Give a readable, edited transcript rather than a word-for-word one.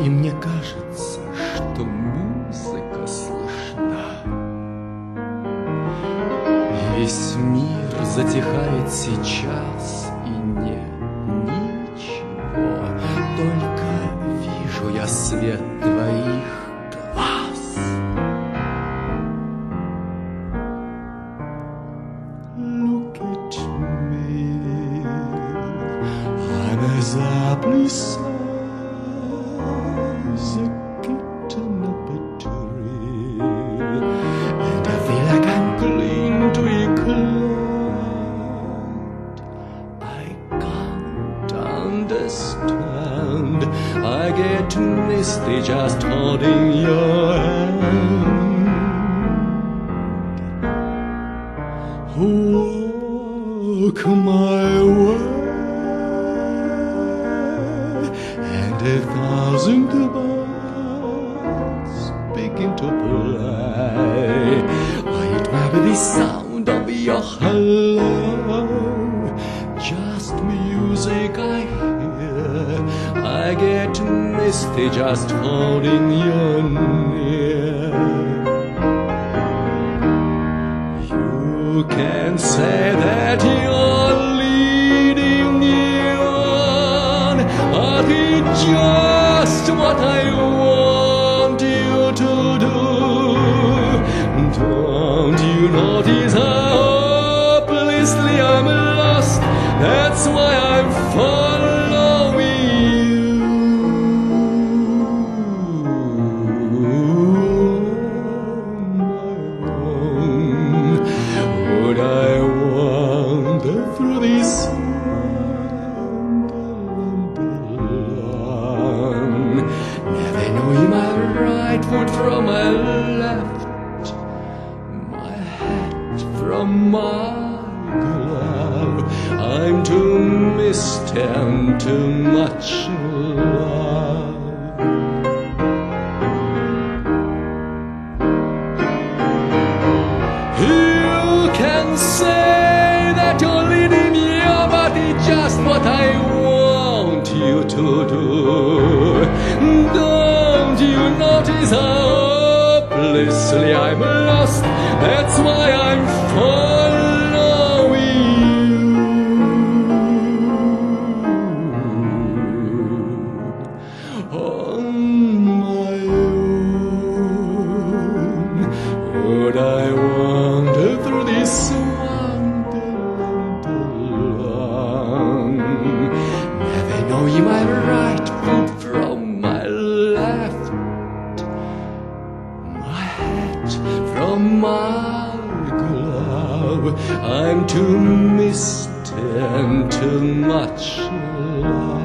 И мне кажется, что музыка слышна. Весь мир затихает сейчас, и нет ничего, только вижу я свет твоих глаз. Look at me, I'm as hapless as a kitten up a tree, and I feel like I'm clinging to a cloud. I can't understand, I get misty just holding your hand. Walk my way, and 1,000 birds begin to play. It will be the sound of your hello, just music I hear. I get misty just holding you near. You can say that you're leading me on, but it's just what I want you to do. Don't you notice how hopelessly I'm lost? That's why I'm following you. Would I wander through this wonderland, never knowing my right foot from my left, my hat from my glove? I'm too misty and too much love. You can say that you're leading me on, but it's just what I want you to do. Don't you notice how hopelessly I'm lost? That's why I'm following you. On my own, would I wander through this wonderland, never knowing my right foot from my left, my hat from my glove? I'm too misty and too much love.